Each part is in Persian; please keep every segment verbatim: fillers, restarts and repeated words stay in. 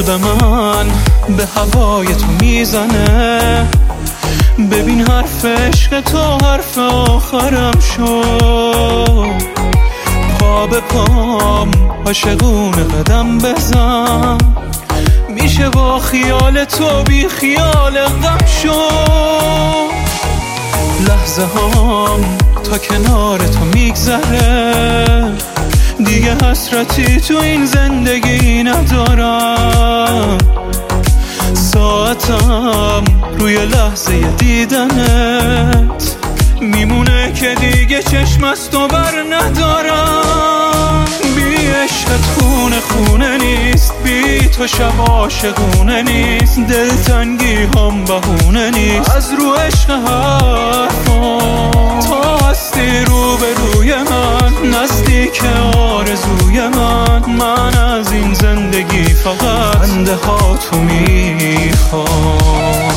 قلب من به هوای تو میزنه. ببین حرف عشق تو حرف آخرم شد. پا به پام عاشقونه قدم بزن، میشه با خیال تو بی خیال غم شد. لحظه هام تا کنار تو میگذره، دیگه حسرتی تو این زندگی ندارم. ساعتم روی لحظه دیدنت میمونه که دیگه چشم از تو بر ندارم. بی عشقت خونه خونه نیست، بی تو شب عاشقونه نیست. دلتنگی هم بهونه نیست از رو عشق حرفم. تو هستی رو به روی من، نزدیک آرزوی من. من از این زندگی فقط خنده ها تو میخوام.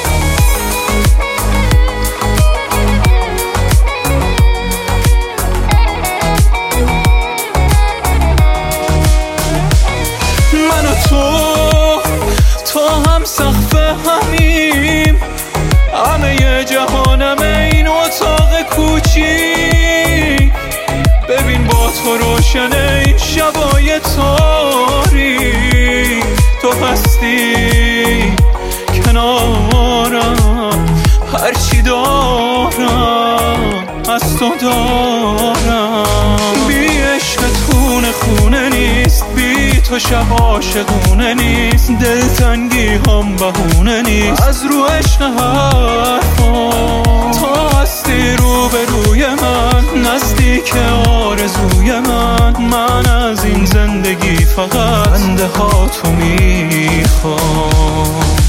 من و تو تو هم سقف همیم، همه جهانم این اتاق کوچیک. ببین با تو روشنه این شبای تاریک. تو هستی کنارم، هرچی دارم از تو دارم. بی عشقت خونه خونه نیست، بی تو شب عاشقونه نیست. دلتنگی هم بهونه نیست از رو عشق حرفم. تو هستی رو به روی من، نزدیک آرزوی من. من از این زندگی فقط خنده ها تو میخوام.